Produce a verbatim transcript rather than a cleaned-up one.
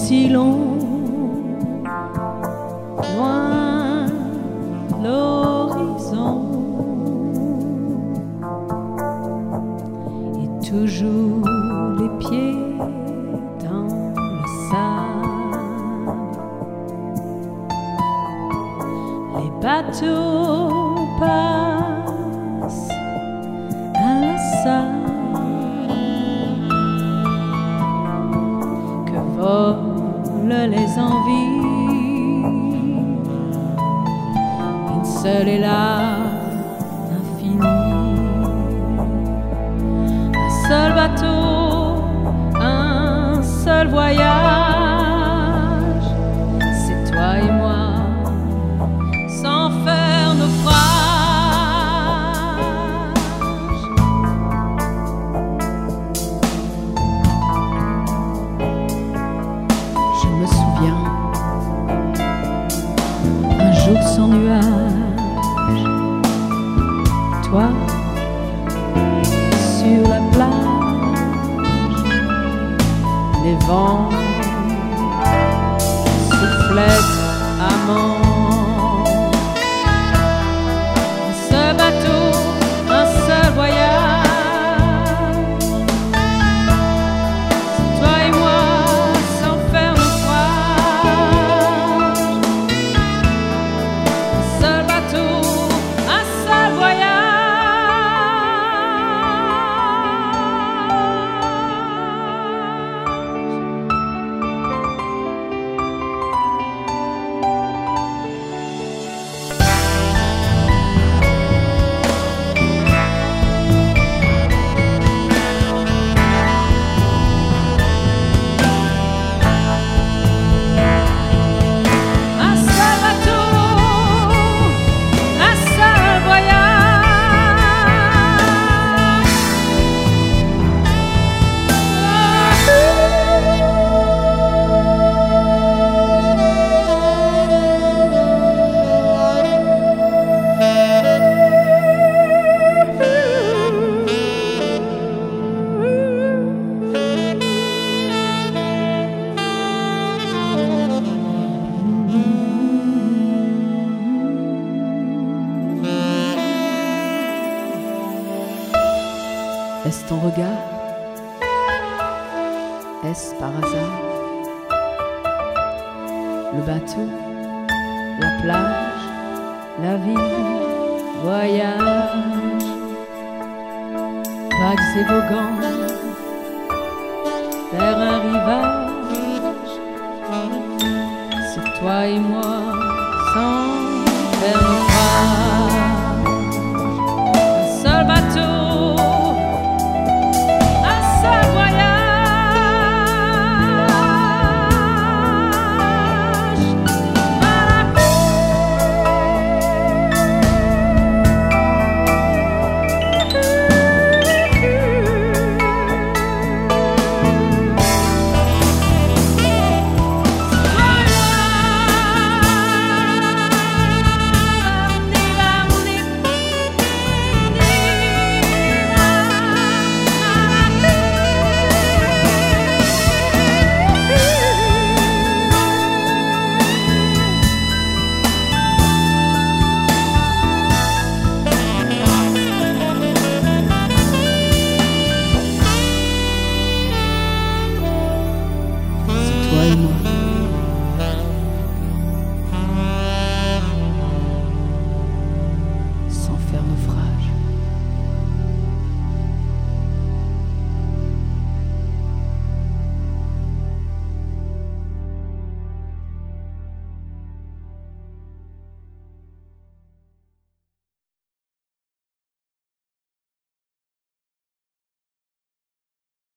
si long, loin de l'horizon, et toujours les pieds dans le sable. Les bateaux passent à la salle que volent les envies. Une seule est là, l'infini. Un seul bateau, un seul voyage. C'est toi et moi, sans faire naufrage. Je me souviens, un jour sans nuage, toi sur la plage, les vents soufflaient amants. Un bateau, un seul voyage. C'est toi et moi, sans faire naufrage. Un seul bateau, un seul voyage. Est-ce ton regard? Est-ce par hasard? Le bateau, la plage, la vie, voyage, vagues et voguants vers un rivage. C'est toi et moi,